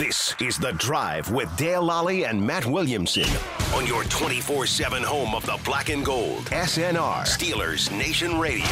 This is The Drive with Dale Lally and Matt Williamson on your 24/7 home of the black and gold. SNR, Steelers Nation Radio.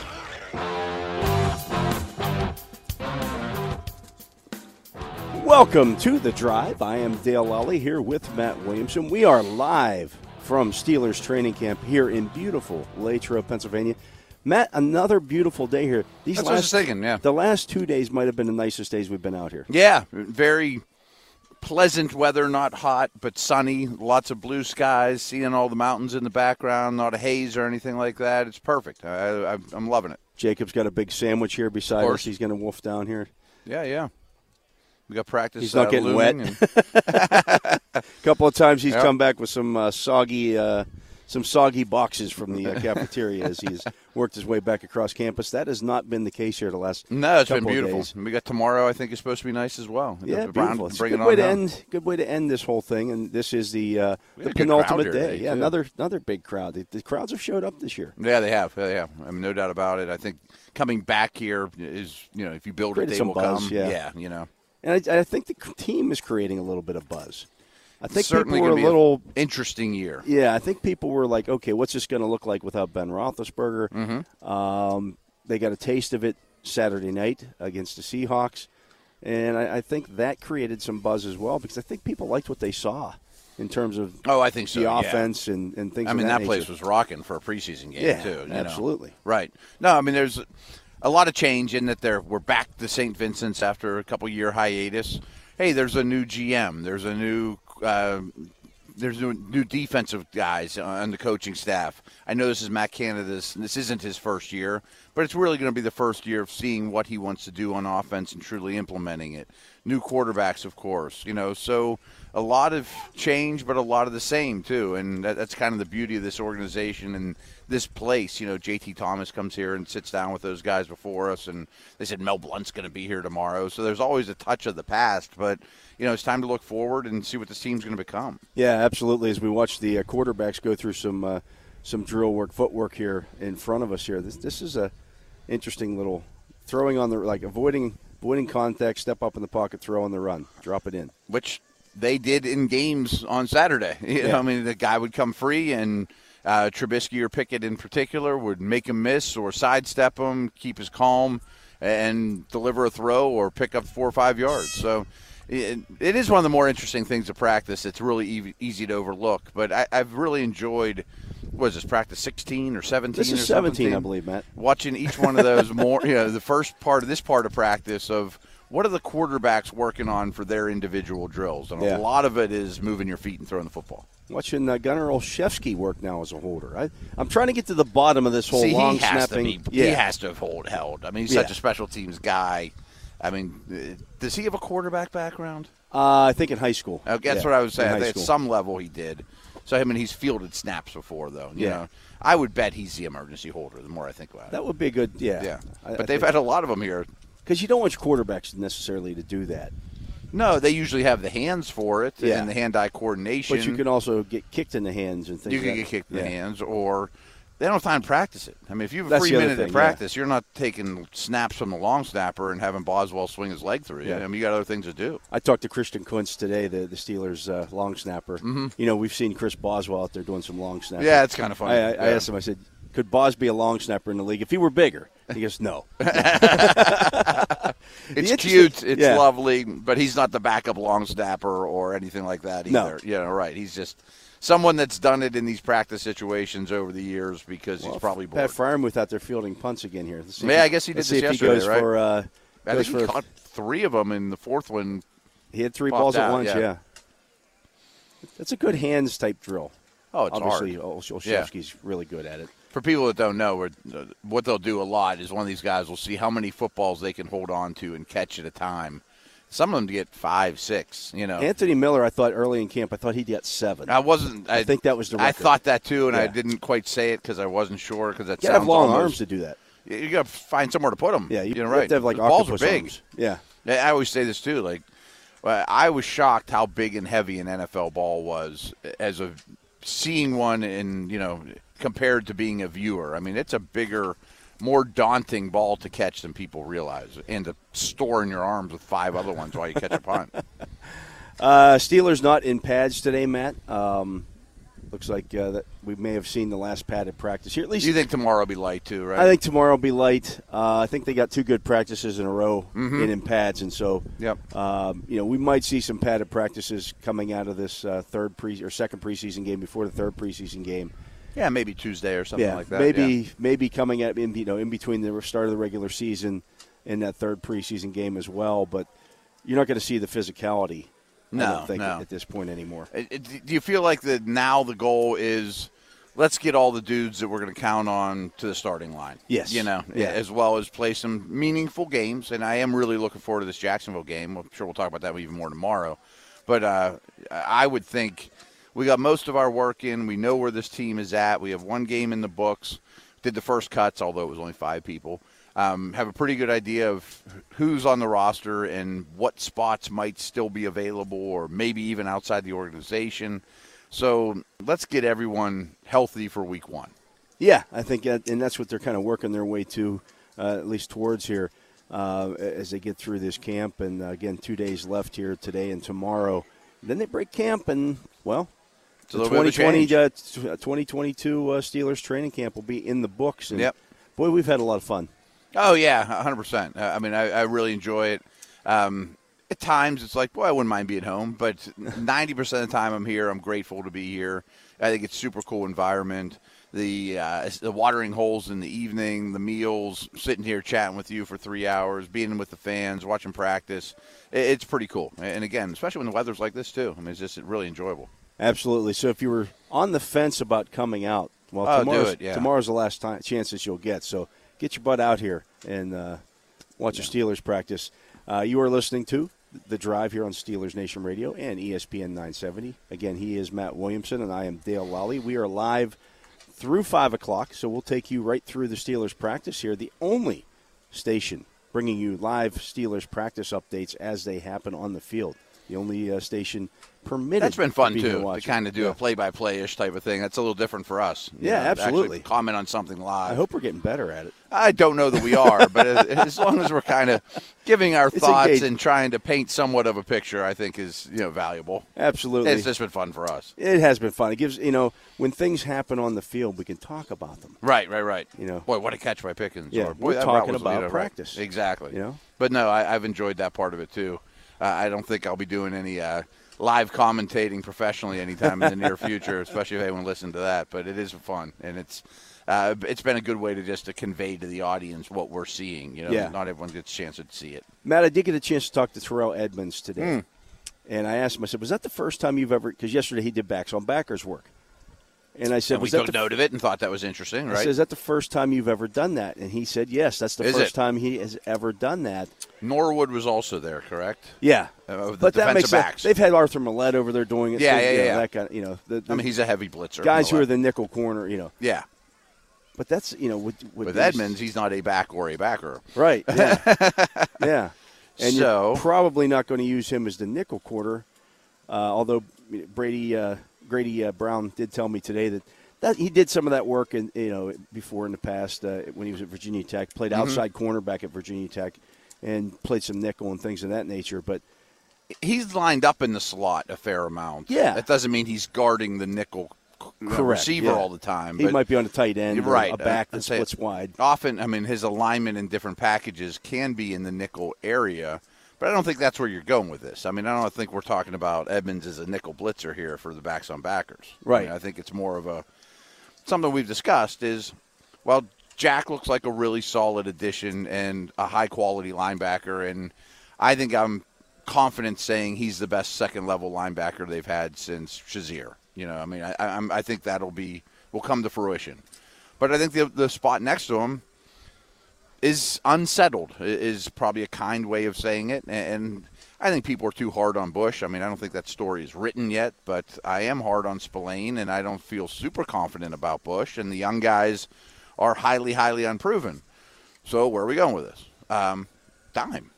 Welcome to The Drive. I am Dale Lally here with Matt Williamson. We are live from Steelers training camp here in beautiful Latrobe, Pennsylvania. Matt, another beautiful day here. That's what I was thinking, yeah. The last 2 days might have been the nicest days we've been out here. Yeah, very pleasant weather, not hot, but sunny. Lots of blue skies, seeing all the mountains in the background, not a haze or anything like that. It's perfect. I'm loving it. Jacob's got a big sandwich here beside us. He's going to wolf down here. Yeah. We got practice. He's not getting wet. A couple of times he's come back with some soggy boxes from the cafeteria as he's worked his way back across campus. That has not been the case here the last No, it's been couple of beautiful. days. We got tomorrow, I think, is supposed to be nice as well. Yeah, Brown, beautiful. It's a bring good it way on to down. end. Good way to end this whole thing, and this is the We had a good penultimate crowd day. here Yeah, today, too. another big crowd. The crowds have showed up this year. Yeah, they have. I mean, no doubt about it. I think coming back here is, if you build it, Created they some will buzz, come. yeah. And I think the team is creating a little bit of buzz. I think Certainly people were gonna a be little interesting year. Yeah, I think people were like, okay, what's this going to look like without Ben Roethlisberger? Mm-hmm. They got a taste of it Saturday night against the Seahawks, and I think that created some buzz as well because I think people liked what they saw in terms of I think so, the yeah. offense and things. I mean, that that place nature. was rocking for a preseason game, Yeah, too. absolutely. Right. No, I mean, there's a lot of change in that we're back to St. Vincent's after a couple-year hiatus. Hey, there's a new GM. There's a new new defensive guys on the coaching staff. I know this is Matt Canada's. This isn't his first year, but it's really going to be the first year of seeing what he wants to do on offense and truly implementing it. New quarterbacks, of course. So a lot of change, but a lot of the same too. And that's kind of the beauty of this organization and this place. JT Thomas comes here and sits down with those guys before us, and they said Mel Blunt's going to be here tomorrow. So there's always a touch of the past, but it's time to look forward and see what this team's going to become. Yeah, absolutely. As we watch the quarterbacks go through some drill work, footwork here in front of us here, this is a interesting little throwing on the avoiding contact, step up in the pocket, throw on the run, drop it in, which they did in games on Saturday. I mean, the guy would come free, and Trubisky or Pickett in particular would make him miss or sidestep him, keep his calm, and deliver a throw or pick up 4 or 5 yards. So it is one of the more interesting things to practice. It's really easy to overlook. But I've really enjoyed, what is this, practice 16 or 17? This is or 17, I believe, Matt. Watching each one of those more, the first part of this part of practice of what are the quarterbacks working on for their individual drills. And a lot of it is moving your feet and throwing the football. Watching Gunnar Olszewski work now as a holder. I'm trying to get to the bottom of this whole long snapping. He has to have held. I mean, he's such a special teams guy. I mean, does he have a quarterback background? I think in high school. That's what I was saying. At some level he did. So, he's fielded snaps before, though. You know, I would bet he's the emergency holder the more I think about it. That would be good, Yeah. But they've had a lot of them here. Because you don't want your quarterbacks necessarily to do that. No, they usually have the hands for it and the hand-eye coordination. But you can also get kicked in the hands and things You like that. can get kicked in the hands, or they don't have time to practice it. I mean, if you have a free minute to practice, you're not taking snaps from the long snapper and having Boswell swing his leg through you. I mean, you got other things to do. I talked to Christian Kuntz today, the Steelers long snapper. Mm-hmm. We've seen Chris Boswell out there doing some long snapping. Yeah, it's kind of funny. I asked him, I said, could Bos be a long snapper in the league if he were bigger? He goes, no. It's cute. It's lovely, but he's not the backup long snapper or anything like that either. No. Right. He's just someone that's done it in these practice situations over the years because he's probably bored. Pat Fryermuth out there fielding punts again here. I guess he did this yesterday, right? I think he caught 3 of them in the fourth one. He had 3 balls at once, yeah. That's a good hands type drill. Oh, it's obviously, hard. Olszewski's really good at it. For people that don't know, what they'll do a lot is one of these guys will see how many footballs they can hold on to and catch at a time. Some of them get 5, 6, Anthony Miller, I thought early in camp, I thought he'd get 7. I think that was the record. I thought that too, and I didn't quite say it because I wasn't sure. Because that you have long arms to do that. You got to find somewhere to put them. Yeah, you right. have to have like balls are big. Arms. Yeah. I always say this too. Like, I was shocked how big and heavy an NFL ball was as of seeing one in compared to being a viewer. I mean, it's a bigger, more daunting ball to catch than people realize, and to store in your arms with 5 other ones while you catch a punt. Steelers not in pads today, Matt. Looks like that we may have seen the last padded practice here. At least You think tomorrow will be light too, right? I think tomorrow will be light. I think they got 2 good practices in a row in pads, and so we might see some padded practices coming out of this second preseason game before the third preseason game. Yeah, maybe Tuesday or something like that. Maybe coming at in between the start of the regular season and that third preseason game as well. But you're not going to see the physicality. I don't think at this point anymore. Do you feel like now the goal is let's get all the dudes that we're going to count on to the starting line? Yes. As well as play some meaningful games. And I am really looking forward to this Jacksonville game. I'm sure we'll talk about that even more tomorrow. But I would think we got most of our work in. We know where this team is at. We have 1 game in the books. Did the first cuts, although it was only 5 people. Have a pretty good idea of who's on the roster and what spots might still be available or maybe even outside the organization. So let's get everyone healthy for week 1. Yeah, I think and that's what they're kind of working their way to, at least towards here, as they get through this camp. And, again, 2 days left here today and tomorrow. Then they break camp and, well, the 2022 Steelers training camp will be in the books. And, boy, we've had a lot of fun. Oh, yeah, 100%. I mean, I really enjoy it. At times it's like, boy, I wouldn't mind being home. But 90% of the time I'm here, I'm grateful to be here. I think it's super cool environment. The watering holes in the evening, the meals, sitting here chatting with you for 3 hours, being with the fans, watching practice. It's pretty cool. And, again, especially when the weather's like this, too. I mean, it's just really enjoyable. Absolutely. So if you were on the fence about coming out, well, tomorrow's the last chance that you'll get. So get your butt out here and watch the Steelers practice. You are listening to The Drive here on Steelers Nation Radio and ESPN 970. Again, he is Matt Williamson, and I am Dale Lally. We are live through 5 o'clock, so we'll take you right through the Steelers practice here, the only station bringing you live Steelers practice updates as they happen on the field. The only station permitted. That's been fun, to to kind of do a play-by-play-ish type of thing. That's a little different for us. Absolutely. Comment on something live. I hope we're getting better at it. I don't know that we are, but as long as we're kind of giving our thoughts and trying to paint somewhat of a picture, I think is valuable. Absolutely. It's just been fun for us. It has been fun. It gives, when things happen on the field, we can talk about them. Right. Boy, what a catch by Pickens. Yeah, or, boy, we're talking about practice. Right. Exactly. But no, I've enjoyed that part of it too. I don't think I'll be doing any live commentating professionally anytime in the near future, especially if anyone listened to that. But it is fun, and it's been a good way to convey to the audience what we're seeing. Not everyone gets a chance to see it. Matt, I did get a chance to talk to Terrell Edmunds today, and I asked him, I said, was that the first time you've ever – because yesterday he did backs on backers work. And I said, and we took note of it and thought that was interesting, right? I said, is that the first time you've ever done that? And he said, yes, that's the first time he has ever done that. Norwood was also there, correct? Yeah. But that makes sense. They've had Arthur Millette over there doing it. Yeah. That kind of, he's a heavy blitzer. Guys who are the nickel corner, Yeah. But that's, with Edmunds, he's not a back or a backer. Right, yeah. Yeah. And so, you're probably not going to use him as the nickel corner, although Grady Brown did tell me today that he did some of that work before in the past when he was at Virginia Tech, played outside cornerback at Virginia Tech, and played some nickel and things of that nature. But he's lined up in the slot a fair amount. Yeah. That doesn't mean he's guarding the nickel receiver all the time. He might be on a tight end, right? A back that splits wide. Often, his alignment in different packages can be in the nickel area. But I don't think that's where you're going with this. I don't think we're talking about Edmunds as a nickel blitzer here for the backs on backers. Right. I think it's more of something we've discussed is, well, Jack looks like a really solid addition and a high-quality linebacker, and I think I'm confident saying he's the best second-level linebacker they've had since Shazier. I think will come to fruition. But I think the spot next to him is unsettled, is probably a kind way of saying it. And I think people are too hard on Bush. I don't think that story is written yet, but I am hard on Spillane, and I don't feel super confident about Bush. And the young guys are highly, highly unproven. So where are we going with this? Dime. Dime.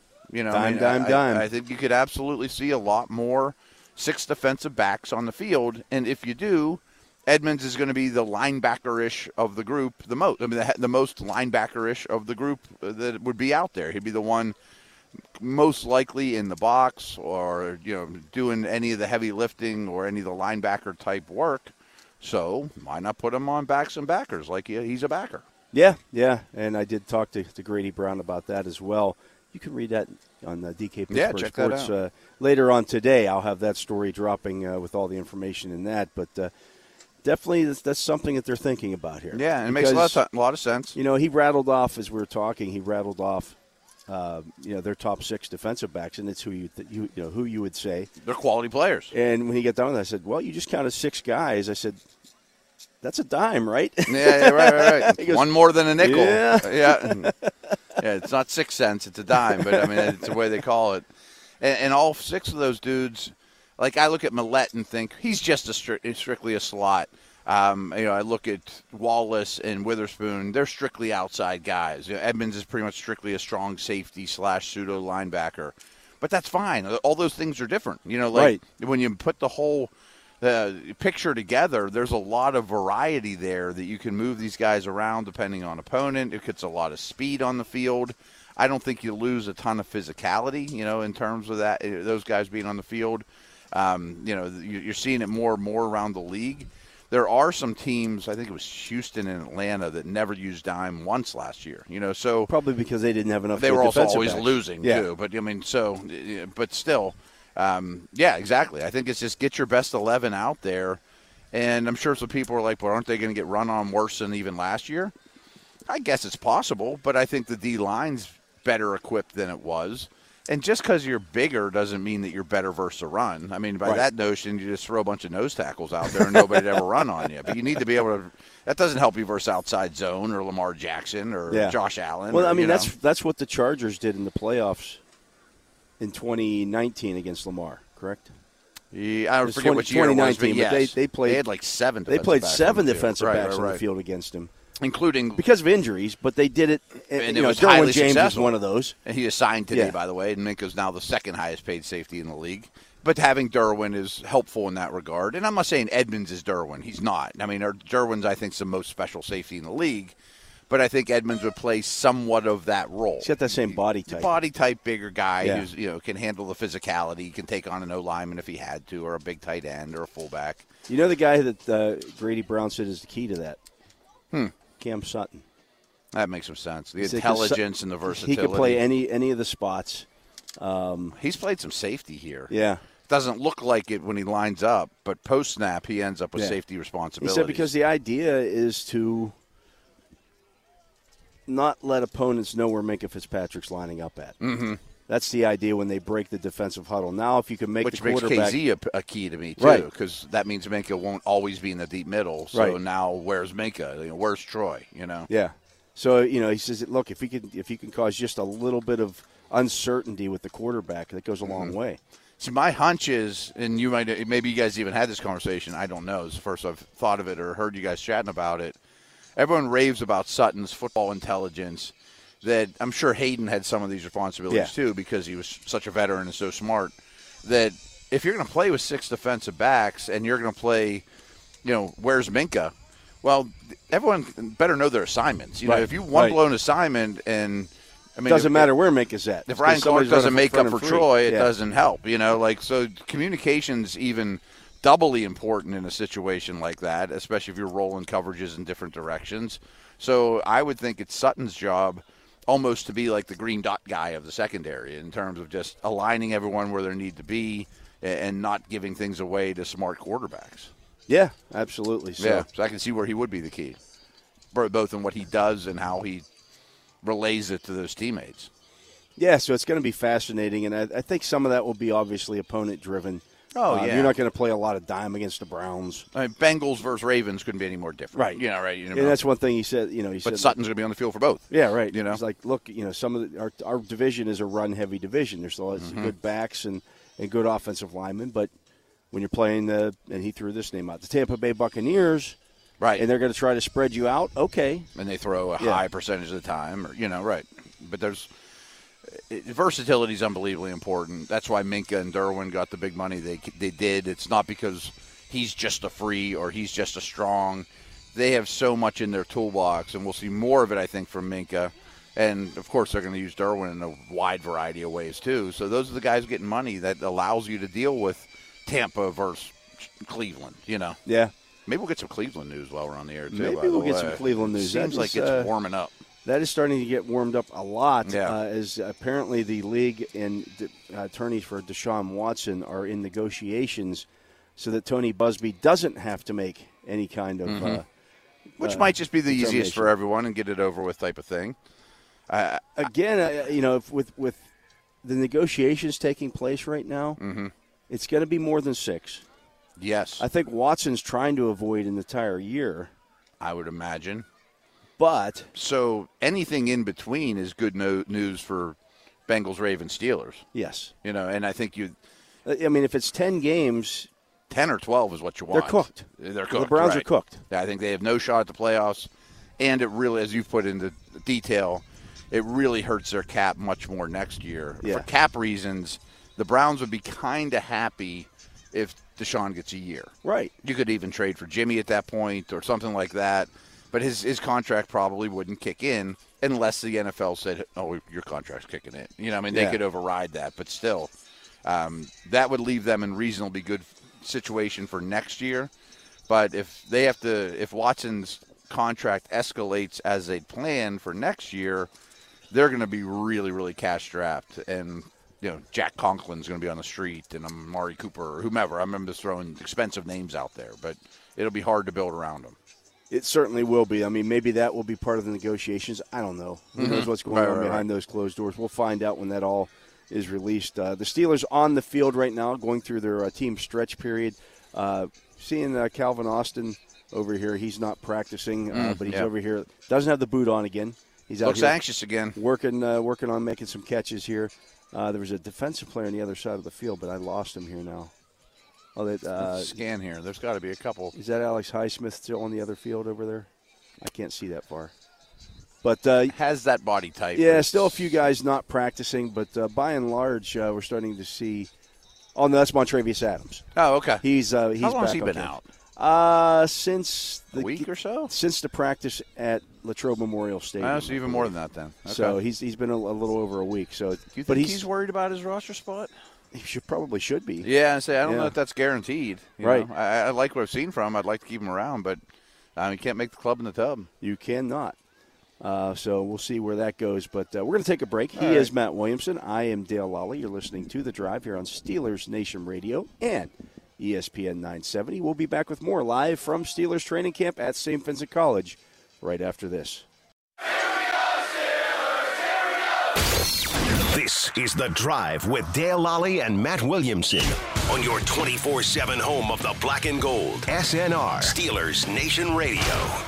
I think you could absolutely see a lot more 6 defensive backs on the field. And if you do, Edmunds is going to be the linebacker-ish of the group the most. The most linebacker-ish of the group that would be out there. He'd be the one most likely in the box or, doing any of the heavy lifting or any of the linebacker type work. So why not put him on backs and backers like he's a backer? Yeah, and I did talk to Grady Brown about that as well. You can read that on DK Pittsburgh check Sports that out. Later on today. I'll have that story dropping with all the information in that. But definitely that's something that they're thinking about here. Yeah, and it makes a lot of sense. He rattled off, as we were talking, their top 6 defensive backs, and it's who you would say. They're quality players. And when he got done with it, I said, well, you just counted 6 guys. I said, that's a dime, right? Yeah, right. Goes, one more than a nickel. Yeah. Yeah, it's not 6 cents, it's a dime, but I mean, it's the way they call it. And all 6 of those dudes, like I look at Millette and think he's just strictly a slot. I look at Wallace and Witherspoon; they're strictly outside guys. Edmonds is pretty much strictly a strong safety / pseudo linebacker, but that's fine. All those things are different. Right. When you put the whole picture together, there's a lot of variety there that you can move these guys around depending on opponent. It gets a lot of speed on the field. I don't think you lose a ton of physicality, in terms of that. Those guys being on the field. You're seeing it more and more around the league. There are some teams, I think it was Houston and Atlanta, that never used dime once last year. So probably because they didn't have enough. They were also always backs. losing too. But but still, exactly. I think it's just get your best 11 out there, and I'm sure some people are like, "Well, aren't they going to get run on worse than even last year?" I guess it's possible, but I think the D line's better equipped than it was. And just because you're bigger doesn't mean that you're better versus a run. I mean, by that notion, you just throw a bunch of nose tackles out there and nobody'd ever run on you. But you need to be able to – that doesn't help you versus outside zone or Lamar Jackson or Josh Allen. Well, that's what the Chargers did in the playoffs in 2019 against Lamar, correct? Yeah, I forget which year it was, but yes. They had like 7 defensive backs. They played 7 defensive backs on right. the field against him. Including because of injuries, but they did it. And it was highly James successful. Was one of those. And he is signed today, by the way. And Minka's now the 2nd highest paid safety in the league. But having Derwin is helpful in that regard. And I'm not saying Edmonds is Derwin. He's not. I mean, Derwin's, I think, is the most special safety in the league. But I think Edmonds would play somewhat of that role. He's got that same body type. Body type, bigger guy who's can handle the philosophy. He can take on an O lineman if he had to, or a big tight end, or a fullback. You know the guy that Grady Brown said is the key to that? Cam Sutton. That makes some sense. The intelligence and the versatility. He could play any of the spots. He's played some safety here. Yeah. Doesn't look like it when he lines up, but post-snap he ends up with safety responsibilities. He said because the idea is to not let opponents know where Minkah Fitzpatrick's lining up at. Mm-hmm. That's the idea when they break the defensive huddle. Now, if you can make the quarterback... Which makes KZ a key to me, too, because that means Minkah won't always be in the deep middle. So now where's Minkah? Where's Troy? Yeah. So, he says, look, if you can cause just a little bit of uncertainty with the quarterback, that goes a long way. See, my hunch is, and maybe you guys even had this conversation, I don't know. It's the first I've thought of it or heard you guys chatting about it. Everyone raves about Sutton's football intelligence, that I'm sure Hayden had some of these responsibilities too, because he was such a veteran and so smart, that if you're going to play with 6 defensive backs and you're going to play, where's Minkah? Well, everyone better know their assignments. If you blown assignment and it doesn't matter where Minkah's at. If Ryan Clark doesn't make up for Troy, it doesn't help. So communication's even doubly important in a situation like that, especially if you're rolling coverages in different directions. So I would think it's Sutton's job almost to be like the green dot guy of the secondary in terms of just aligning everyone where they need to be and not giving things away to smart quarterbacks. Yeah, absolutely. So I can see where he would be the key, both in what he does and how he relays it to those teammates. Yeah, so it's going to be fascinating, and I think some of that will be obviously opponent-driven. You're not going to play a lot of dime against the Browns. I mean, Bengals versus Ravens couldn't be any more different. Right. And that's one thing he said. But Sutton's going to be on the field for both. Yeah, right. He's like, look, some of our division is a run-heavy division. There's lots of good backs and good offensive linemen, but when you're playing and he threw this name out, the Tampa Bay Buccaneers, right, and they're going to try to spread you out, okay. And they throw a high percentage of the time, right. But versatility is unbelievably important. That's why Minkah and Derwin got the big money they did. It's not because he's just a free or he's just a strong. They have so much in their toolbox, and we'll see more of it, I think, from Minkah. And, of course, they're going to use Derwin in a wide variety of ways, too. So those are the guys getting money that allows you to deal with Tampa versus Cleveland, Yeah. Maybe we'll get some Cleveland news while we're on the air, too. Maybe we'll get some Cleveland news. Seems like it's warming up. That is starting to get warmed up a lot, Yeah. as apparently the league and attorneys for Deshaun Watson are in negotiations so that Tony Busby doesn't have to make any kind of Which might just be the easiest determination. for everyone and get it over with type of thing. Again, if with the negotiations taking place right now, it's going to be more than 6. Yes, I think Watson's trying to avoid an entire year, I would imagine. but So anything in between is good news for Bengals, Ravens, Steelers. yes. And I think I mean, if it's 10 games, 10 or 12 is what you want. they're cooked. They're cooked. The Browns right. are cooked. Yeah, I think they have no shot at the playoffs. And it really, as you've put into detail, it really hurts their cap much more next year. Yeah. For cap reasons, the Browns would be kind of happy if Deshaun gets a year. Right. You could even trade for Jimmy at that point or something like that. But his contract probably wouldn't kick in unless the NFL said, oh, your contract's kicking in. They Yeah. could override that. But still, that would leave them in reasonably good situation for next year. But if Watson's contract escalates as they plan for next year, they're going to be really, really cash strapped. And, Jack Conklin's going to be on the street and Amari Cooper or whomever. I remember just throwing expensive names out there. But it'll be hard to build around them. It certainly will be. I mean, maybe that will be part of the negotiations. I don't know. Who knows what's going on behind those closed doors? We'll find out when that all is released. The Steelers on the field right now, going through their team stretch period. Seeing Calvin Austin over here, he's not practicing, but he's over here. Doesn't have the boot on again. He's out Looks here anxious again. working on making some catches here. There was a defensive player on the other side of the field, but I lost him here now. Oh, Let's scan here. There's got to be a couple. Is that Alex Highsmith still on the other field over there? I can't see that far. But Has that body type. yeah, still a few guys not practicing, but by and large, we're starting to see. Oh, no, that's Montravius Adams. Oh, okay. He's How long has back he on been camp. out? Since A week or so? Since the practice at Latrobe Memorial Stadium. Oh, so even more than that then. Okay. So he's been a little over a week. So, Do you but think he's worried about his roster spot? he probably should be. Yeah, I don't know Yeah. if that's guaranteed. You Right. know? I like what I've seen from him. I'd like to keep him around, but he can't make the club in the tub. You cannot. So we'll see where that goes. But we're going to take a break. He right. is Matt Williamson. I am Dale Lally. You're listening to The Drive here on Steelers Nation Radio and ESPN 970. We'll be back with more live from Steelers training camp at St. Vincent College right after this. This is The Drive with Dale Lally and Matt Williamson on your 24/7 home of the black and gold. SNR, Steelers Nation Radio.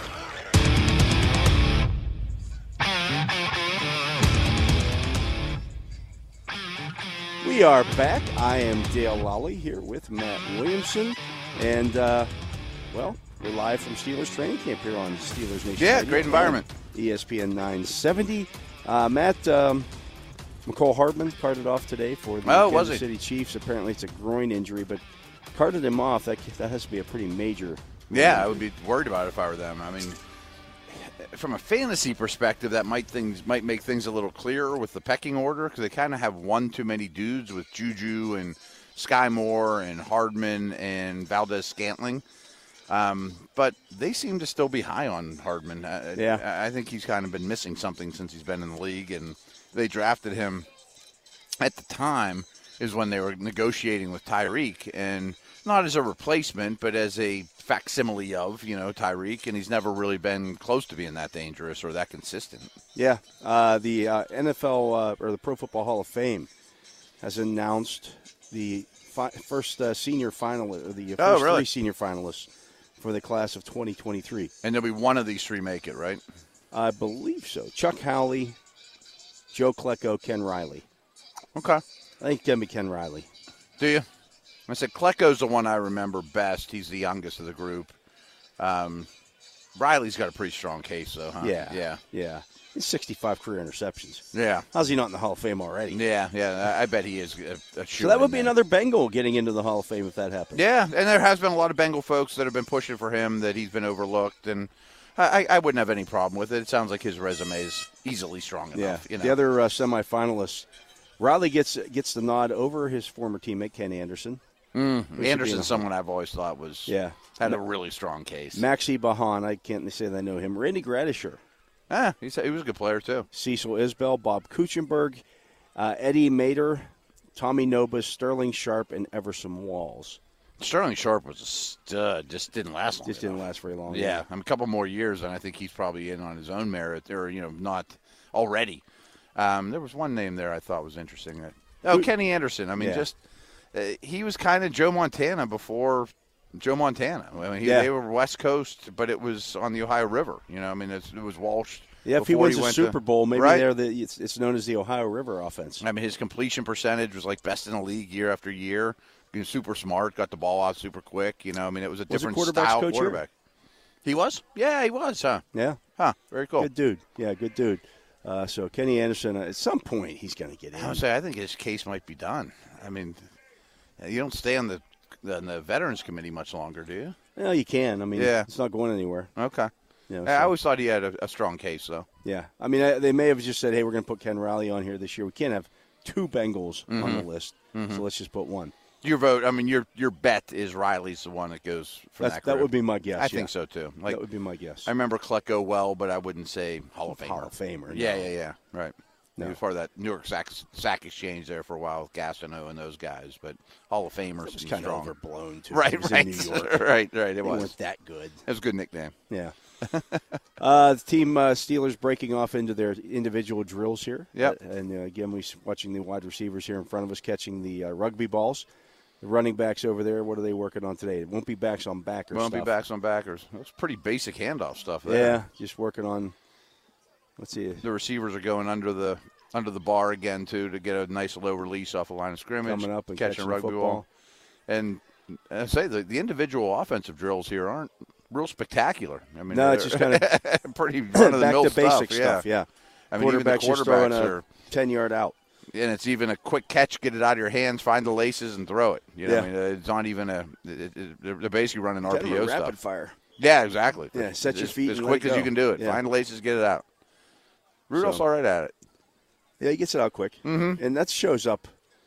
We are back. I am Dale Lally here with Matt Williamson. And, well, we're live from Steelers training camp here on Steelers Nation Yeah, Radio great environment. and ESPN 970. Matt, McCole Hardman carted off today for the was Kansas he? City Chiefs. Apparently it's a groin injury, but carted him off. That has to be a pretty major. Yeah, I would be worried about it if I were them. I mean, from a fantasy perspective, that might make things a little clearer with the pecking order because they kind of have one too many dudes with Juju and Sky Moore and Hardman and Valdez-Scantling. But they seem to still be high on Hardman. I think he's kind of been missing something since he's been in the league, and they drafted him at the time is when they were negotiating with Tyreek, and not as a replacement, but as a facsimile of, Tyreek, and he's never really been close to being that dangerous or that consistent. Yeah, the NFL or the Pro Football Hall of Fame has announced the first senior finalist, or the first really? 3 senior finalists for the class of 2023. And there'll be one of these 3 make it, right? I believe so. Chuck Howley, Joe Klecko, Ken Riley. Okay. I think it's going to be Ken Riley. Do you? I said Klecko's the one I remember best. He's the youngest of the group. Riley's got a pretty strong case, though, huh? Yeah. He's 65 career interceptions. Yeah. How's he not in the Hall of Fame already? Yeah. I bet he is a So that would be another Bengal getting into the Hall of Fame if that happens. Yeah, and there has been a lot of Bengal folks that have been pushing for him, that he's been overlooked. And I wouldn't have any problem with it. It sounds like his resume is easily strong enough. The other semifinalists, Riley gets the nod over his former teammate Ken Anderson. Anderson's someone I've always thought had a really strong case. Maxi Bahan, I can't say that I know him. Randy Gradisher. He was a good player too. Cecil Isbell, Bob Kuchenberg, Eddie Mater, Tommy Nobis, Sterling Sharp, and Everson Walls. Sterling Sharp was a stud. Just didn't last long. Didn't last very long. Yeah, a couple more years, and I think he's probably in on his own merit, or not already. There was one name there I thought was interesting. Kenny Anderson. I mean, he was kind of Joe Montana before Joe Montana. I mean, they were West Coast, but it was on the Ohio River. I mean, it was Walsh. Yeah, if he wins a Super Bowl, maybe it's known as the Ohio River offense. I mean, his completion percentage was like best in the league year after year. He was super smart, got the ball out super quick. I mean, it was a different style quarterback. He was? Yeah, he was, huh? Yeah. Huh, very cool. Good dude. Yeah, good dude. So Kenny Anderson, at some point, he's going to get in. I think his case might be done. I mean, you don't stay on the Veterans Committee much longer, do you? No, you can. I mean, it's not going anywhere. Okay. I always thought he had a strong case, though. Yeah. I mean, they may have just said, hey, we're going to put Ken Riley on here this year. We can't have two Bengals on the list, so let's just put one. Your vote, I mean, your bet is Riley's the one that goes from that group. That would be my guess. I think so, too. That would be my guess. I remember Klecko well, but I wouldn't say Hall of Famer. Hall of Famer. Yeah. Right. No. He was part of that New York Sack Exchange there for a while with Gastineau and those guys, but Hall of Famers. It was kind of overblown, too. Right. In New York. right. It was. Wasn't that good. It was a good nickname. Yeah. The team Steelers breaking off into their individual drills here. Yep. And again, we're watching the wide receivers here in front of us catching the rugby balls. The running backs over there, what are they working on today? It won't be backs on backers. Won't be backs on backers. That's pretty basic handoff stuff there. Yeah, just working on. Let's see. The receivers are going under the bar again too to get a nice low release off the line of scrimmage, coming up and catching a rugby football. ball. And I say the individual offensive drills here aren't real spectacular. I mean, no, it's just kind of pretty run of the mill back to basic stuff. Yeah. I mean, quarterbacks just throwing a 10-yard out. And it's even a quick catch, get it out of your hands, find the laces, and throw it. I mean, it's not even they're basically running RPO stuff. Rapid fire. Yeah, exactly. Yeah, set your feet as and quick let it as you go. can do it. Yeah. Find the laces, get it out. Rudolph's all right at it. Yeah, he gets it out quick, Mm-hmm. and that shows up.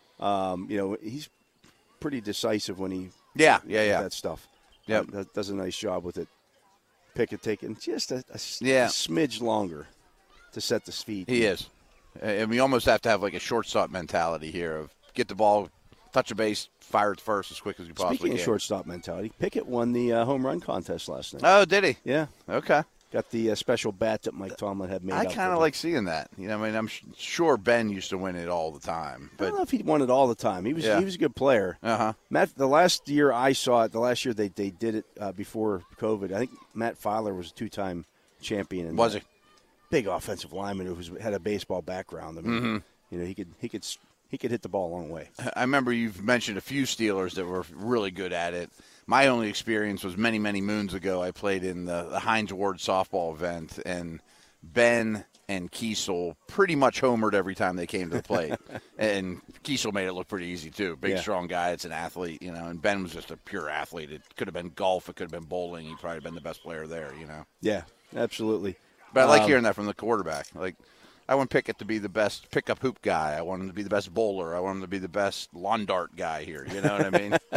He's pretty decisive when he Yeah. that stuff. Yep. That does a nice job with it. Pickett taking just a Yeah. smidge longer to set the speed. He is. And we almost have to have like a shortstop mentality here of get the ball, touch a base, fire it first as quick as you possibly Speaking can. of shortstop mentality, Pickett won the home run contest last night. Oh, did he? Yeah. Okay. Got the special bat that Mike Tomlin had made. I up kind for of him. like seeing that. I mean, I'm sure Ben used to win it all the time. I But don't know if he won it all the time. He was a good player. Uh-huh. Matt, the last year I saw it, the last year they did it before COVID. I think Matt Filer was a two-time champion. And Was he? big offensive lineman who had a baseball background. I mean, he could hit the ball a long way. I remember you've mentioned a few Steelers that were really good at it. My only experience was many, many moons ago. I played in the Heinz Ward softball event, and Ben and Kiesel pretty much homered every time they came to the plate. And Kiesel made it look pretty easy, too. Big, strong guy. It's an athlete, and Ben was just a pure athlete. It could have been golf. It could have been bowling. He'd probably been the best player there, Yeah, absolutely. But I like hearing that from the quarterback. Like, I want Pickett to be the best pickup hoop guy. I want him to be the best bowler. I want him to be the best lawn dart guy here. You know what I mean?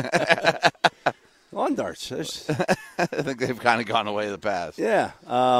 Lawn darts. I think they've kind of gone away in the past. Yeah.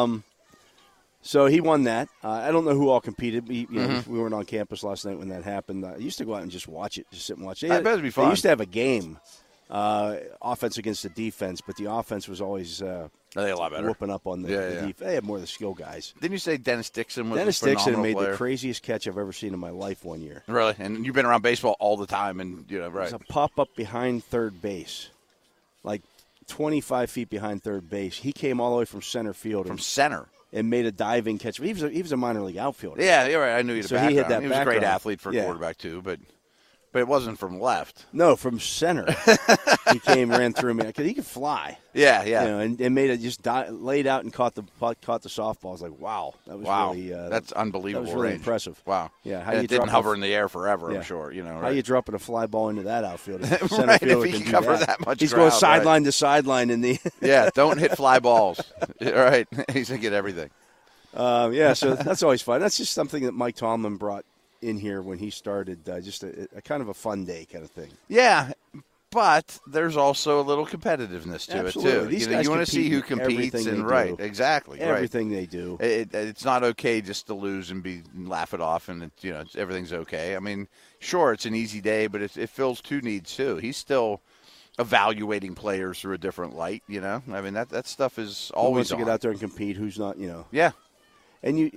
So he won that. I don't know who all competed. We weren't on campus last night when that happened. I used to go out and just watch it, just sit and watch it. That better be fun. They used to have a game, offense against the defense, but the offense was always They a lot better. whooping up on the defense. They had more of the skill guys. Didn't you say Dennis Dixon was Dennis a phenomenal Dixon made player? the craziest catch I've ever seen in my life one year. Really? And you've been around baseball all the time, and right. It was a pop-up behind third base, like 25 feet behind third base. He came all the way from center field. From center. And made a diving catch. He was a minor league outfielder. Yeah, you're right. I knew you had a So background. he had that was a great background. athlete for a quarterback, too. But But it wasn't from left. No, from center. He ran through me because he could fly. Yeah. You know, and made it just laid out and caught the softball. I was like, wow, that was really that's unbelievable. That was really range. impressive. Wow. Yeah, how and you it didn't drop hover in the air forever. Yeah. I'm sure. You know, how right? you dropping a fly ball into that outfield? Right, if he can cover that much he's ground, going sideline to sideline in the. Yeah, don't hit fly balls. Right, he's gonna get everything. Yeah, so that's always fun. That's just something that Mike Tomlin brought in here when he started, just a kind of a fun day kind of thing. Yeah, but there's also a little competitiveness to Absolutely. it too. These You know, guys you want to see who compete in competes everything and they right, do. exactly, Everything right. they do. It's not okay just to lose and laugh it off, and everything's okay. I mean, sure, it's an easy day, but it fills two needs too. He's still evaluating players through a different light. You know, I mean that stuff is always Who wants to on. get out there and compete? Who's not? Yeah. And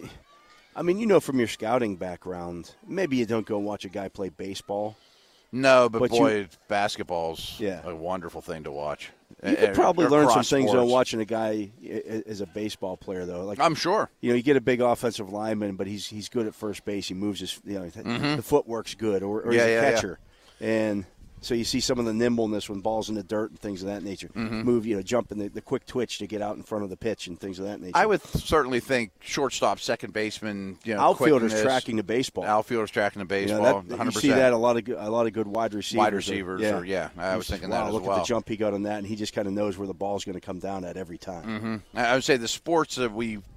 from your scouting background, maybe you don't go watch a guy play baseball. No, but But boy, basketball's Yeah. a wonderful thing to watch. You could probably learn some Across things sports. watching a guy as a baseball player, though. Like I'm sure. you get a big offensive lineman, but he's good at first base. He moves his, the footwork's good, or he's a catcher, and so you see some of the nimbleness when balls in the dirt and things of that nature. Move, jump and the quick twitch to get out in front of the pitch and things of that nature. I would certainly think shortstop, second baseman, outfielders quickness, tracking the baseball. outfielders tracking the baseball. 100%. You see that a lot of good wide receivers. Wide receivers, I was thinking that as look well. at the jump he got on that, and he just kind of knows where the ball's going to come down at every time. I would say the sports that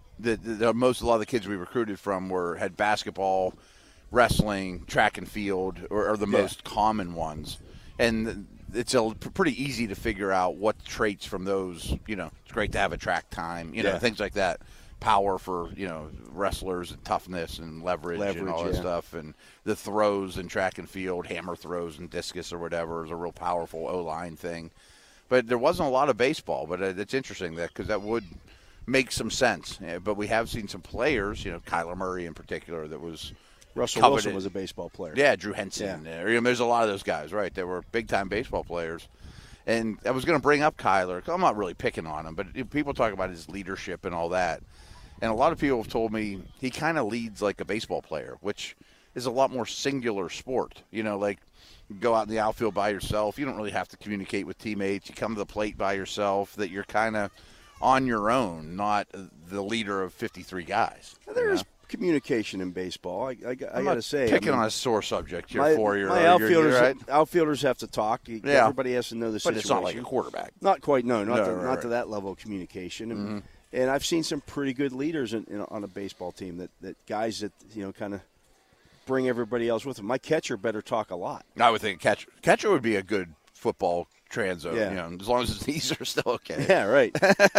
a lot of the kids we recruited from had basketball, wrestling, track and field, are the most common ones, and it's pretty easy to figure out what traits from those. It's great to have a track time, things like that. Power for wrestlers and toughness and leverage and all that stuff, and the throws in track and field, hammer throws and discus or whatever is a real powerful O-line thing. But there wasn't a lot of baseball, but it's interesting because that would make some sense. But we have seen some players, Kyler Murray in particular, that was. Russell Wilson was a baseball player. Yeah, Drew Henson. Yeah. There's a lot of those guys, right? They were big-time baseball players. And I was going to bring up Kyler. I'm not really picking on him, but people talk about his leadership and all that. And a lot of people have told me he kind of leads like a baseball player, which is a lot more singular sport. Like you go out in the outfield by yourself. You don't really have to communicate with teammates. You come to the plate by yourself, that you're kind of on your own, not the leader of 53 guys. There is communication in baseball. I got to say, picking on a sore subject here for you. My outfielders have to talk. Everybody has to know the situation. But it's not like a quarterback. Not quite. No, not to that level of communication. And I've seen some pretty good leaders on a baseball team that guys that kind of bring everybody else with them. My catcher better talk a lot. I would think catcher would be a good football transo. Yeah. As long as his knees are still okay. Yeah, right.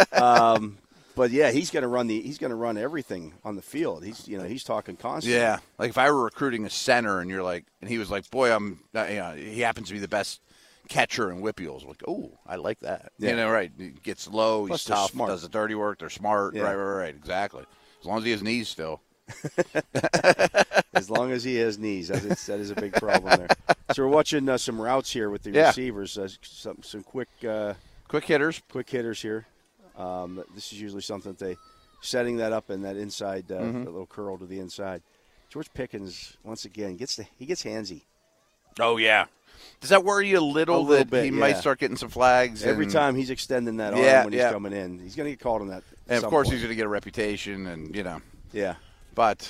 But yeah, he's going to run everything on the field. He's talking constantly. Yeah, like if I were recruiting a center and he was like, boy, he happens to be the best catcher in Whippeals. Like, oh, I like that. Yeah. Right. He gets low. Plus he's tough. smart. Does the dirty work. They're smart. Yeah. Right. Exactly. As long as he has knees still. As long as he has knees, that is a big problem there. So we're watching some routes here with the receivers. Some quick hitters. Quick hitters here. This is usually something that they setting that up in that inside, that little curl to the inside. George Pickens once again gets handsy. Oh yeah. Does that worry you a little bit, he might start getting some flags? Every time he's extending that arm when he's coming in, he's going to get called on that. And of course, he's going to get a reputation, and Yeah. But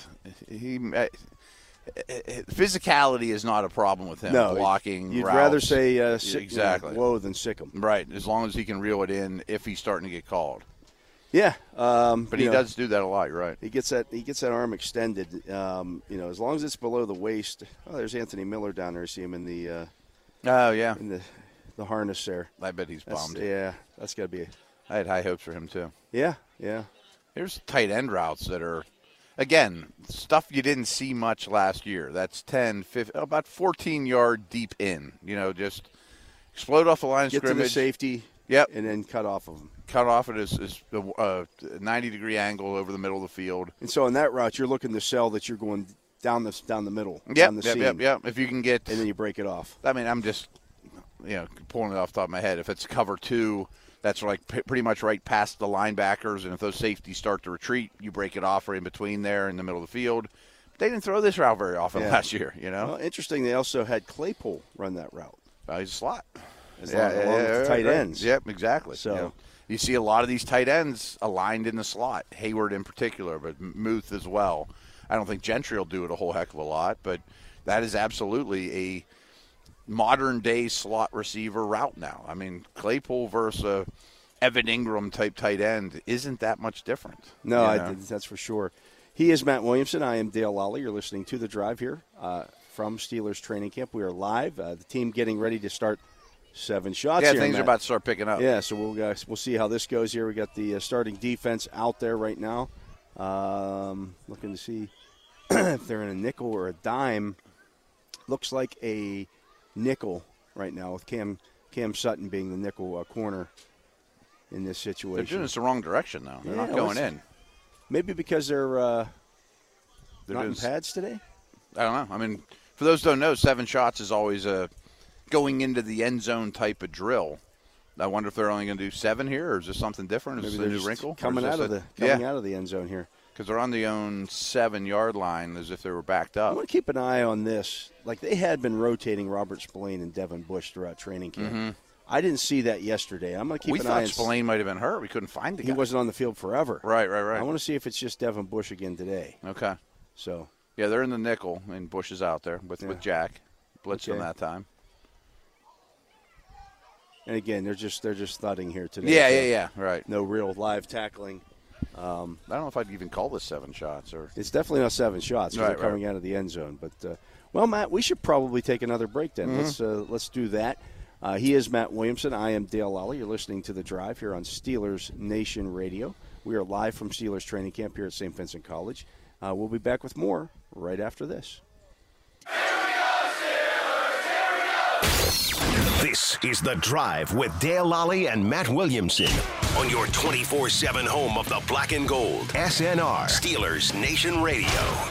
physicality is not a problem with him. No, blocking. You'd routes. rather say exactly whoa than sick him. Right, as long as he can reel it in if he's starting to get called. Yeah, but he does do that a lot. You're right. He gets that arm extended. As long as it's below the waist. Oh, there's Anthony Miller down there. I see him in the. In the harness there. I bet he's bummed. That's got to be. I had high hopes for him too. Yeah. Here's tight end routes that are, again, stuff you didn't see much last year. That's 10, 15, about 14-yard deep in. Just explode off the line of scrimmage. Get to the safety. Yep. And then cut off of them. Cut off at a 90-degree angle over the middle of the field. And so on that route, you're looking to sell that you're going down the middle. Yep. If you can get. And then you break it off. I mean, I'm just, pulling it off the top of my head. If it's cover 2, that's like pretty much right past the linebackers. And if those safeties start to retreat, you break it off right in between there in the middle of the field. they didn't throw this route very often last year, you know. Well, interesting, they also had Claypool run that route. He's a slot. Along with the tight ends. Yep, exactly. So you see a lot of these tight ends aligned in the slot, Hayward in particular, but Muth as well. I don't think Gentry will do it a whole heck of a lot, but that is absolutely a modern-day slot receiver route now. I mean, Claypool versus a Evan Ingram type tight end isn't that much different. No, that's for sure. He is Matt Williamson. I am Dale Lally. You're listening to The Drive here from Steelers training camp. We are live. The team getting ready to start 7 shots here, things Matt. are about to start picking up. Yeah, so we'll see how this goes here. We got the starting defense out there right now. Looking to see if they're in a nickel or a dime. Looks like a nickel right now with Cam Sutton being the nickel corner in this situation. They're doing this the wrong direction, though. They're not going in. Maybe because they're not in pads today? I don't know. I mean, for those who don't know, 7 shots is always a going into the end zone type of drill. I wonder if they're only going to do 7 here, or is this something different? Is Maybe this a new wrinkle? Coming out of the end zone here. Because they're on the own 7-yard line as if they were backed up. I want to keep an eye on this. Like, they had been rotating Robert Spillane and Devin Bush throughout training camp. Mm-hmm. I didn't see that yesterday. I'm going to keep an eye on. We thought Spillane might have been hurt. We couldn't find the guy. He wasn't on the field forever. Right. I want to see if it's just Devin Bush again today. Okay. So. Yeah, they're in the nickel, and Bush is out there with Jack. Blitzed him that time. And again, they're just thudding here today. Yeah. Right. No real live tackling. I don't know if I'd even call this 7 shots. Or it's definitely not 7 shots because they're coming out of the end zone. But, well, Matt, we should probably take another break then. Mm-hmm. Let's do that. He is Matt Williamson. I am Dale Lally. You're listening to The Drive here on Steelers Nation Radio. We are live from Steelers training camp here at St. Vincent College. We'll be back with more right after this. This is The Drive with Dale Lally and Matt Williamson on your 24/7 home of the black and gold. SNR, Steelers Nation Radio.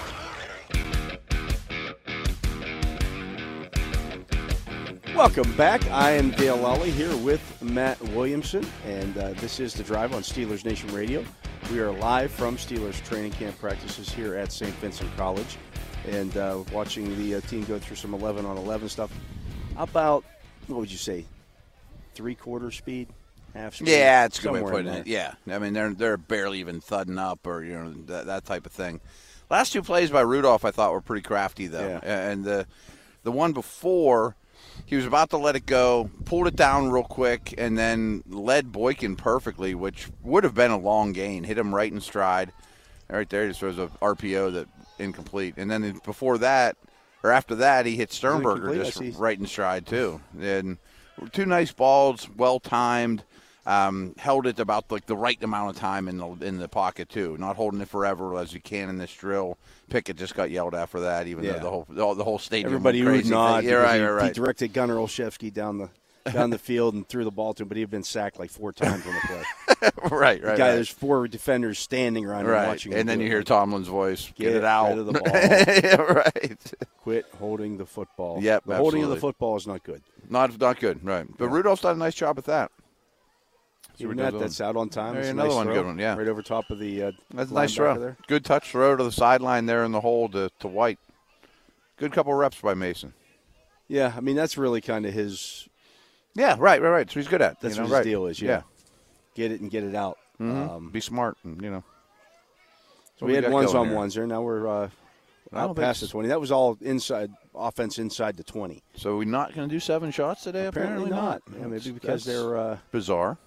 Welcome back. I am Dale Lally here with Matt Williamson, and this is The Drive on Steelers Nation Radio. We are live from Steelers training camp practices here at St. Vincent College, and watching the team go through some 11-on-11 stuff. About, what would you say, 3/4 speed, half speed? Yeah, it's a good way of putting it. Yeah, I mean they're barely even thudding up or that type of thing. Last 2 plays by Rudolph I thought were pretty crafty though, and the one before. He was about to let it go, pulled it down real quick, and then led Boykin perfectly, which would have been a long gain. Hit him right in stride. Right there, he just throws a RPO that incomplete. And then before that, or after that, he hit Sternberger just right in stride too. And 2 nice balls, well timed. Held it about like the right amount of time in the pocket too, not holding it forever as you can in this drill. Pickett just got yelled at for that, even though the whole stadium. Everybody went crazy. Right. He directed Gunnar Olszewski down the field and threw the ball to him, but he had been sacked like 4 times on the play. right. There's 4 defenders standing around him watching him. And then you hear Tomlin's voice, get it out. Rid of the ball. Right. Quit holding the football. Yep, the holding of the football is not good. Not good, right. But Rudolph's done a nice job at that. Even that's out on time. Another nice one, good one, yeah. Right over top of the that's a nice throw. There. Good touch throw to the sideline there in the hole to White. Good couple reps by Mason. Yeah, I mean, that's really kind of his. Yeah, right. So he's good at it. That's what his deal is, yeah. Get it and get it out. Mm-hmm. Be smart, So we had ones-on-ones there. Now we're out past the 20. That was all offense inside the 20. So we're not going to do 7 shots today? Apparently not. Yeah, maybe because they're bizarre.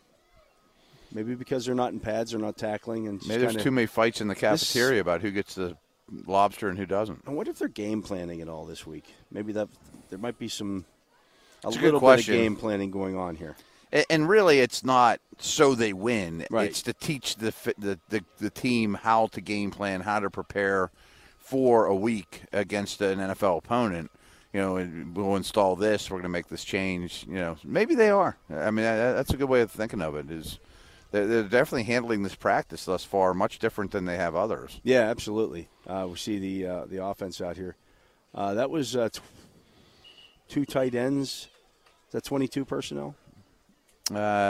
Maybe because they're not in pads, they're not tackling, and maybe there's too many fights in the cafeteria about who gets the lobster and who doesn't. I wonder if they're game planning at all this week. Maybe there might be a little bit of game planning going on here. And really, it's not so they win. Right. It's to teach the team how to game plan, how to prepare for a week against an NFL opponent. We'll install this. We're going to make this change. Maybe they are. I mean, that's a good way of thinking of it. Is they're definitely handling this practice thus far much different than they have others. Yeah, absolutely. We see the offense out here. That was 2 tight ends. Is that 22 personnel?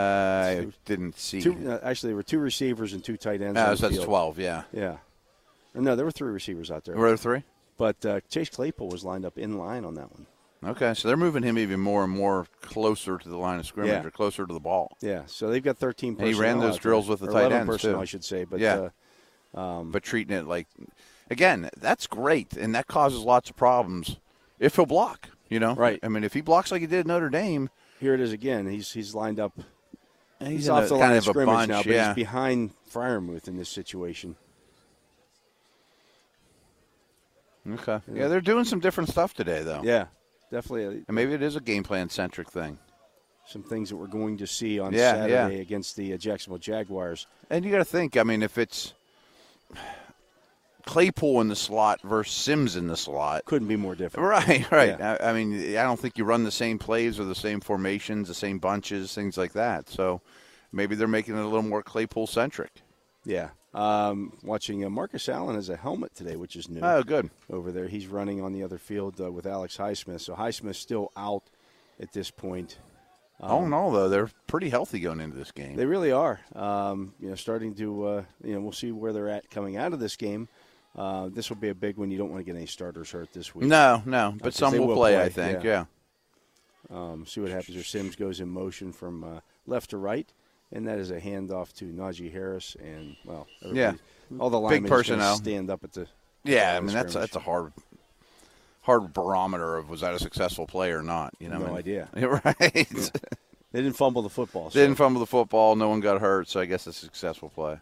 I didn't see. Actually, there were 2 receivers and 2 tight ends. So that's 12, yeah. Yeah. No, there were 3 receivers out there. Were there 3? But Chase Claypool was lined up in line on that one. Okay, so they're moving him even more and more closer to the line of scrimmage or closer to the ball. Yeah, so they've got 13 personnel. And he ran those drills with the tight ends, personnel, too. I should say. But, yeah. But treating it like, again, that's great, and that causes lots of problems if he'll block, Right. I mean, if he blocks like he did at Notre Dame. Here it is again. He's lined up. He's in off the kind line of of a scrimmage bunch, now, but yeah. he's behind Freiermuth in this situation. Okay. Yeah, they're doing some different stuff today, though. Yeah, definitely. And maybe it is a game plan-centric thing. Some things that we're going to see on Saturday against the Jacksonville Jaguars. And you got to think, I mean, if it's Claypool in the slot versus Sims in the slot. Couldn't be more different. Right. Yeah. I mean, I don't think you run the same plays or the same formations, the same bunches, things like that. So maybe they're making it a little more Claypool-centric. Yeah. Watching Marcus Allen has a helmet today, which is new. Oh, good. Over there. He's running on the other field with Alex Highsmith. So Highsmith's still out at this point. No, though. They're pretty healthy going into this game. They really are. Starting to, we'll see where they're at coming out of this game. This will be a big one. You don't want to get any starters hurt this week. No. But some will play, I think, yeah. See what happens here. Sims goes in motion from left to right. And that is a handoff to Najee Harris, and all the linemen big personnel stand up at the. Yeah, I mean that's a hard barometer of was that a successful play or not. No idea. Right. Yeah. They didn't fumble the football. They didn't fumble the football. No one got hurt, so I guess it's a successful play.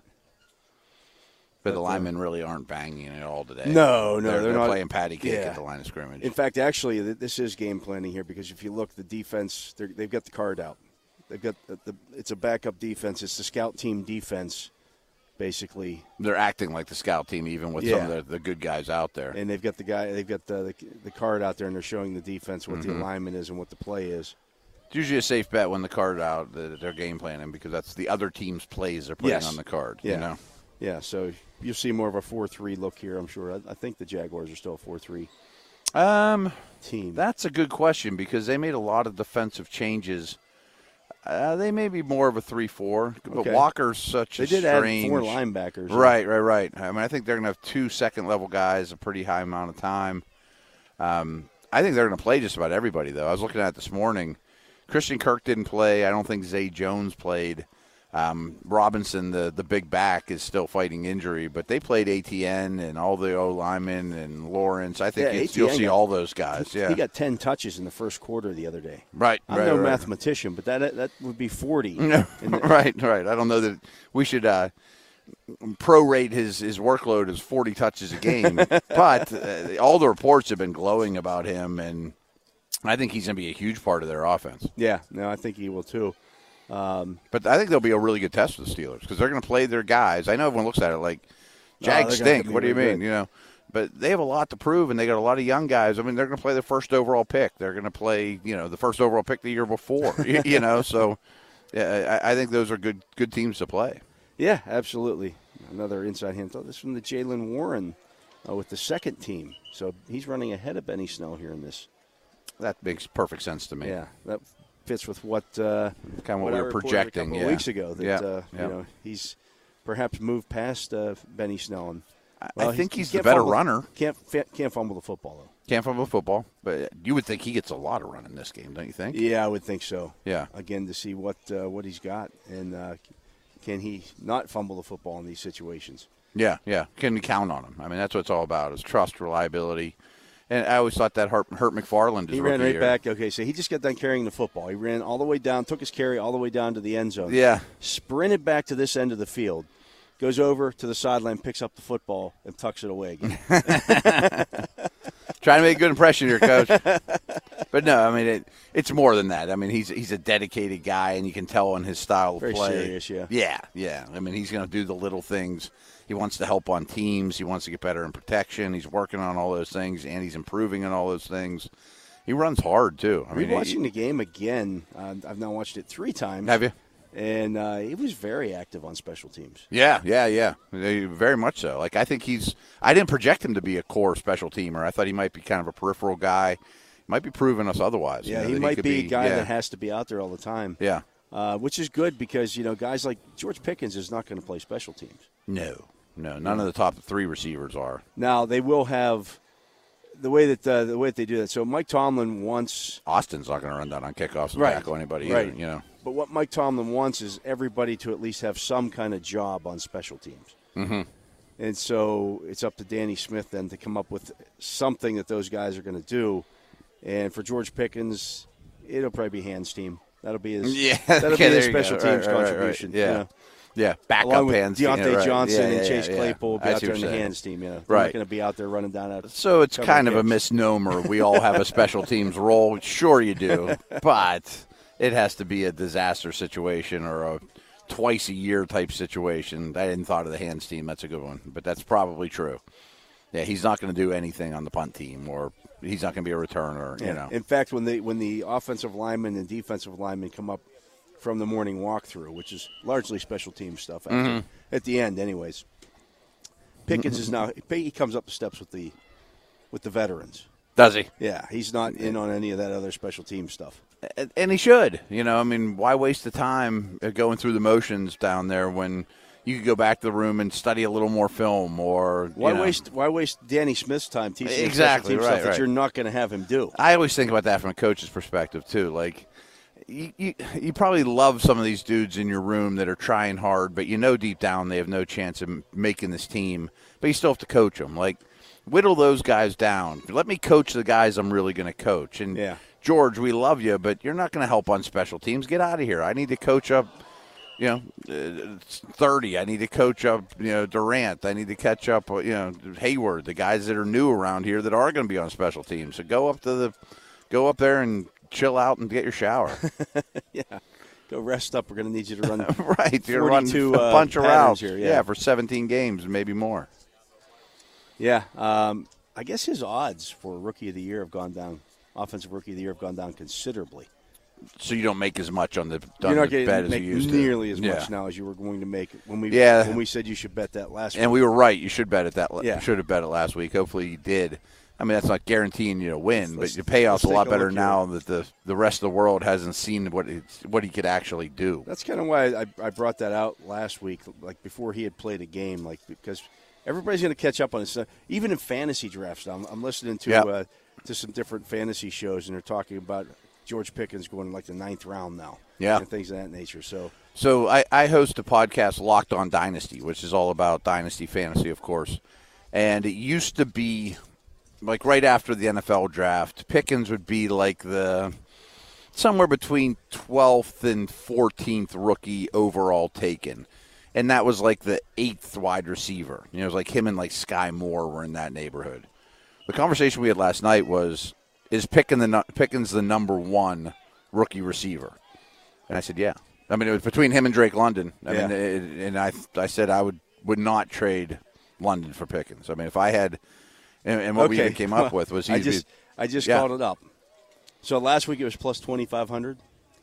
But the linemen really aren't banging it all today. No, they're not playing patty cake at the line of scrimmage. In fact, actually, this is game planning here because if you look, the defense they've got the card out. They've got it's a backup defense. It's the scout team defense, basically. They're acting like the scout team, even with some of the good guys out there. And they've got the card out there, and they're showing the defense what the alignment is and what the play is. It's usually a safe bet when the card's out that they're game planning because that's the other team's plays they're putting on the card. Yeah. Yeah, so you'll see more of a 4-3 look here, I'm sure. I think the Jaguars are still a 4-3 team. That's a good question because they made a lot of defensive changes. They may be more of a 3-4, but Walker's such a strange. They did add 4 linebackers. Right. I mean, I think they're going to have 2 second-level guys a pretty high amount of time. I think they're going to play just about everybody, though. I was looking at it this morning. Christian Kirk didn't play. I don't think Zay Jones played. Robinson, the big back, is still fighting injury, but they played ATN and all the O-linemen and Lawrence. I think you'll see all those guys. Yeah, he got 10 touches in the first quarter the other day. Right. I'm no mathematician, but that would be 40. Right. I don't know that we should prorate his workload as 40 touches a game, but all the reports have been glowing about him, and I think he's going to be a huge part of their offense. Yeah, no, I think he will too. But I think they'll be a really good test for the Steelers because they're going to play their guys. I know everyone looks at it like, Jags stink. What do you mean? Good. But they have a lot to prove, and they got a lot of young guys. I mean, they're going to play the first overall pick. They're going to play, the first overall pick the year before. So I think those are good teams to play. Yeah, absolutely. Another inside hint. This is from the Jaylen Warren with the second team. So he's running ahead of Benny Snell here in this. That makes perfect sense to me. Yeah, that fits with what kind of what we were projecting a couple of weeks ago. That he's perhaps moved past Benny Snell. And, I think he's the better runner. Can't fumble the football though. Can't fumble the football, but you would think he gets a lot of run in this game, don't you think? Yeah, I would think so. Yeah. Again, to see what he's got and can he not fumble the football in these situations? Yeah. Can you count on him? I mean, that's what it's all about: is trust, reliability. And I always thought that hurt McFarland. He ran right back. Okay, so he just got done carrying the football. He ran all the way down, took his carry all the way down to the end zone. Yeah. Sprinted back to this end of the field, goes over to the sideline, picks up the football, and tucks it away again. Trying to make a good impression here, Coach. But no, I mean, it's more than that. I mean, he's a dedicated guy, and you can tell in his style of play. Very serious, Yeah. I mean, he's going to do the little things. He wants to help on teams. He wants to get better in protection. He's working on all those things, and he's improving on all those things. He runs hard, too. We're watching the game again. I've now watched it 3 times. Have you? And he was very active on special teams. Yeah. Very much so. Like, I think I didn't project him to be a core special teamer. I thought he might be kind of a peripheral guy. He might be proving us otherwise. Yeah, he might be a guy that has to be out there all the time. Yeah. Which is good because, guys like George Pickens is not going to play special teams. No. none of the top 3 receivers are. Now they will have the way that they do that. So Mike Tomlin wants Austin's not going to run down on kickoffs and Right. tackle anybody Right. either, you know. But what Mike Tomlin wants is everybody to at least have some kind of job on special teams. Mm-hmm. And so it's up to Danny Smith then to come up with something that those guys are going to do. And for George Pickens, it'll probably be hands team. That'll be his, that'll be his special teams contribution. Right. Yeah. You know? Yeah, backup Along with hands. Deontay right. Johnson Yeah, and Chase yeah. Claypool will be I out see there what in the you're hands team. They're Right. not going to be out there running down out. So it's kind of a catch. misnomer. We all have a special teams role. Sure you do. But it has to be a disaster situation or a twice-a-year type situation. I hadn't thought of the hands team. That's a good one. But that's probably true. Yeah, he's not going to do anything on the punt team, or he's not going to be a returner, you know. In fact, when the offensive linemen and defensive linemen come up from the morning walkthrough, which is largely special team stuff at the end anyways, Pickens is now – he comes up the steps with the veterans. Does he? Yeah, he's not in on any of that other special team stuff. And he should. You know, I mean, why waste the time going through the motions down there when you could go back to the room and study a little more film, or Why waste Danny Smith's time teaching him Exactly, special team right, stuff that right. you're not going to have him do? I always think about that from a coach's perspective too. Like, you probably love some of these dudes in your room that are trying hard, but you know deep down they have no chance of making this team. But you still have to coach them. Like, whittle those guys down. Let me coach the guys I'm really going to coach. And Yeah. George, we love you, but you're not going to help on special teams. Get out of here. I need to coach up. 30. I need to coach up, Durant. I need to catch up, Hayward, the guys that are new around here that are going to be on special teams. So go up there and chill out and get your shower. Yeah. Go rest up. We're going to need you to run Right. You're going to run a bunch of rounds here. Yeah, for 17 games, maybe more. Yeah. I guess his odds for Rookie of the Year have gone down. Offensive Rookie of the Year have gone down considerably. So you don't make as much on the You're not bet getting as make you used nearly to. as much now as you were going to make when Yeah. we said you should bet that last And week. we were right. You should bet it that. Yeah. Should have bet it last week. Hopefully you did. I mean, that's not guaranteeing you to win, Let's- but the payout's a let's lot take a better look now that the rest of the world hasn't seen what he could actually do. That's kind of why I brought that out last week, like before he had played a game, like because everybody's going to catch up on this. Even in fantasy drafts, I'm listening to some different fantasy shows, and they're talking about George Pickens going like the 9th round now, and things of that nature. So I host a podcast, Locked On Dynasty, which is all about dynasty fantasy, of course. And it used to be like right after the NFL draft, Pickens would be like somewhere between 12th and 14th rookie overall taken. And that was like the 8th wide receiver. It was like him and like Sky Moore were in that neighborhood. The conversation we had last night was, is Pickens the number 1 rookie receiver? And I said, yeah. I mean, it was between him and Drake London. I said I would not trade London for Pickens. I mean, if I had, and what we even came up with was I just called it up. So last week it was plus 2,500.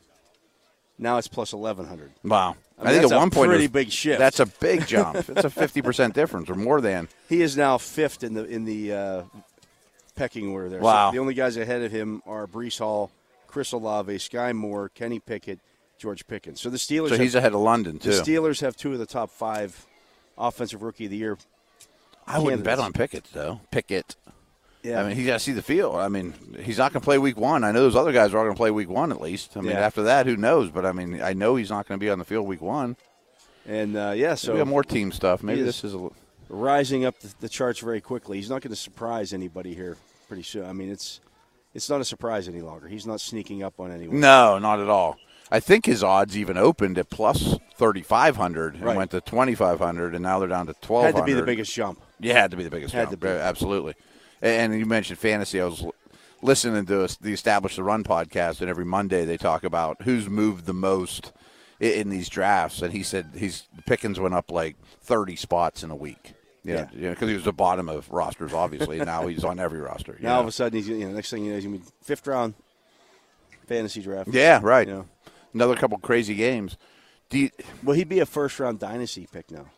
Now it's plus 1,100. Wow. I think at one point pretty big shift. That's a big jump. It's a 50% difference or more than. He is now 5th in the pecking order there. Wow. So the only guys ahead of him are Breece Hall, Chris Olave, Sky Moore, Kenny Pickett, George Pickens. So the Steelers. So he's ahead of London too. The Steelers have 2 of the top 5 offensive Rookie of the Year. I wouldn't bet on Pickett though. Pickett. Yeah. I mean, he's got to see the field. I mean, he's not going to play week 1. I know those other guys are all going to play week 1 at least. I mean, after that, who knows? But I mean, I know he's not going to be on the field week 1. And so we got more team stuff. Maybe this is rising up the charts very quickly. He's not going to surprise anybody here pretty soon. I mean, it's not a surprise any longer. He's not sneaking up on anyone. No, not at all. I think his odds even opened at plus 3,500 and went to 2,500, and now they're down to 1,200. Had to be the biggest jump. Yeah, had to be the biggest jump. To be. Absolutely. And you mentioned fantasy. I was listening to the Establish the Run podcast, and every Monday they talk about who's moved the most in these drafts. And he said Pickens went up like 30 spots in a week. Because he was the bottom of rosters, obviously. And now he's on every roster. Now all of a sudden, he's next thing you know, he's going to be 5th round fantasy draft. Yeah, right. Another couple crazy games. Will he be a 1st round dynasty pick now?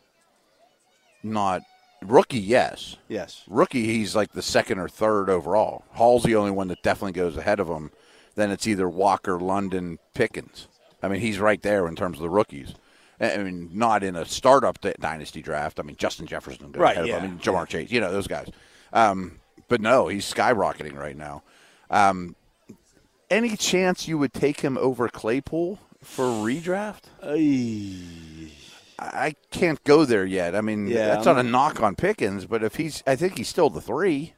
Not rookie, yes. Yes. Rookie, he's like the 2nd or 3rd overall. Hall's the only one that definitely goes ahead of him. Then it's either Walker, London, Pickens. I mean, he's right there in terms of the rookies. I mean, not in a startup dynasty draft. I mean, Justin Jefferson, right? Ahead Yeah. of him. I mean, Jamar Chase, those guys. But no, he's skyrocketing right now. Any chance you would take him over Claypool for redraft? I can't go there yet. I mean, that's not a knock on Pickens, but I think he's still the 3.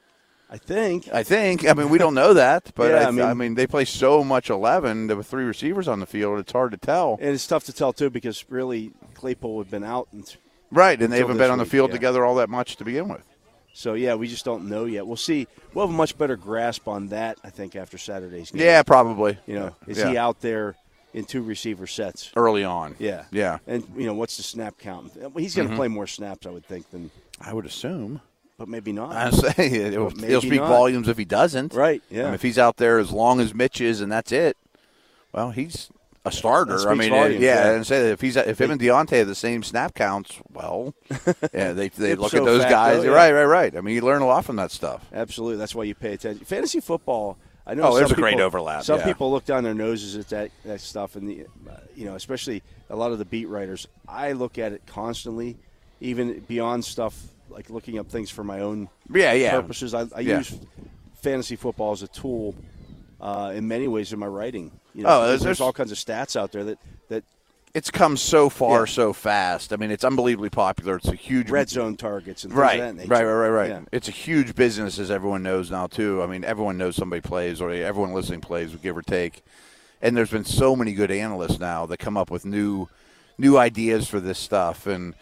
I think. I mean, we don't know that, but Yeah, I mean, they play so much 11 with 3 receivers on the field. It's hard to tell. And it's tough to tell too because really Claypool had been out, right? And they haven't been on the week, field together all that much to begin with. So yeah, we just don't know yet. We'll see. We'll have a much better grasp on that, I think, after Saturday's game. Yeah, probably. Is he out there in 2 receiver sets early on? Yeah, yeah. And what's the snap count? He's going to play more snaps, I would think, than I would assume. But maybe not. I say he'll speak volumes if he doesn't. Right. Yeah. I mean, if he's out there as long as Mitch is and that's it, well, he's a starter. I mean, volumes, and say that if him and Deontay have the same snap counts, well, yeah, they look at those guys. Though, Right. I mean, you learn a lot from that stuff. Absolutely. That's why you pay attention. Fantasy football. I know. There's a great overlap. Some people look down their noses at that stuff, and especially a lot of the beat writers. I look at it constantly, even beyond stuff like looking up things for my own purposes. I use fantasy football as a tool in many ways in my writing. There's all kinds of stats out there that it's come so far so fast. I mean, it's unbelievably popular. It's a huge red zone targets and things of that nature. Right. Yeah. It's a huge business, as everyone knows now too. I mean, everyone knows somebody plays, or everyone listening plays, give or take. And there's been so many good analysts now that come up with new ideas for this stuff. And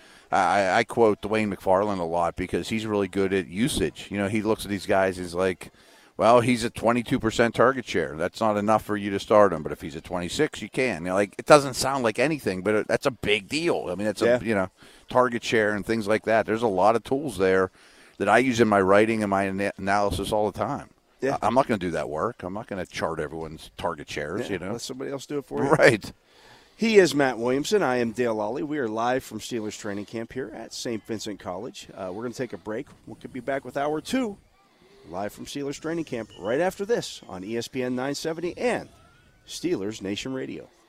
I quote Dwayne McFarland a lot because he's really good at usage. He looks at these guys, he's like, well, he's at 22% target share. That's not enough for you to start him. But if he's at 26, you can. It doesn't sound like anything, but that's a big deal. I mean, it's target share and things like that. There's a lot of tools there that I use in my writing and my analysis all the time. Yeah. I'm not going to do that work. I'm not going to chart everyone's target shares. Let somebody else do it for you. Right. He is Matt Williamson. I am Dale Lally. We are live from Steelers training camp here at St. Vincent College. We're going to take a break. We could be back with Hour 2, live from Steelers training camp, right after this on ESPN 970 and Steelers Nation Radio.